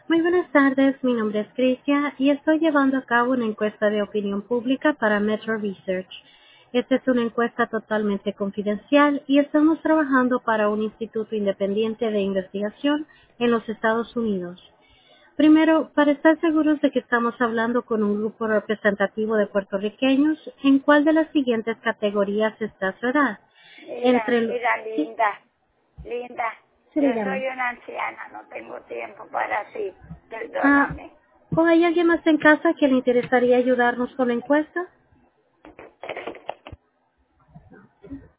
Muy buenas tardes, mi nombre es Cristian y estoy llevando a cabo una encuesta de opinión pública para Metro Research. Esta es una encuesta totalmente confidencial y estamos trabajando para un instituto independiente de investigación en los Estados Unidos. Primero, para estar seguros de que estamos hablando con un grupo representativo de puertorriqueños, ¿en cuál de las siguientes categorías está su edad? Mira, ¿Sí? Linda, Sí, yo dígame. soy una anciana, no tengo tiempo para ti, Ah, perdóname. ¿O hay alguien más en casa que le interesaría ayudarnos con la encuesta?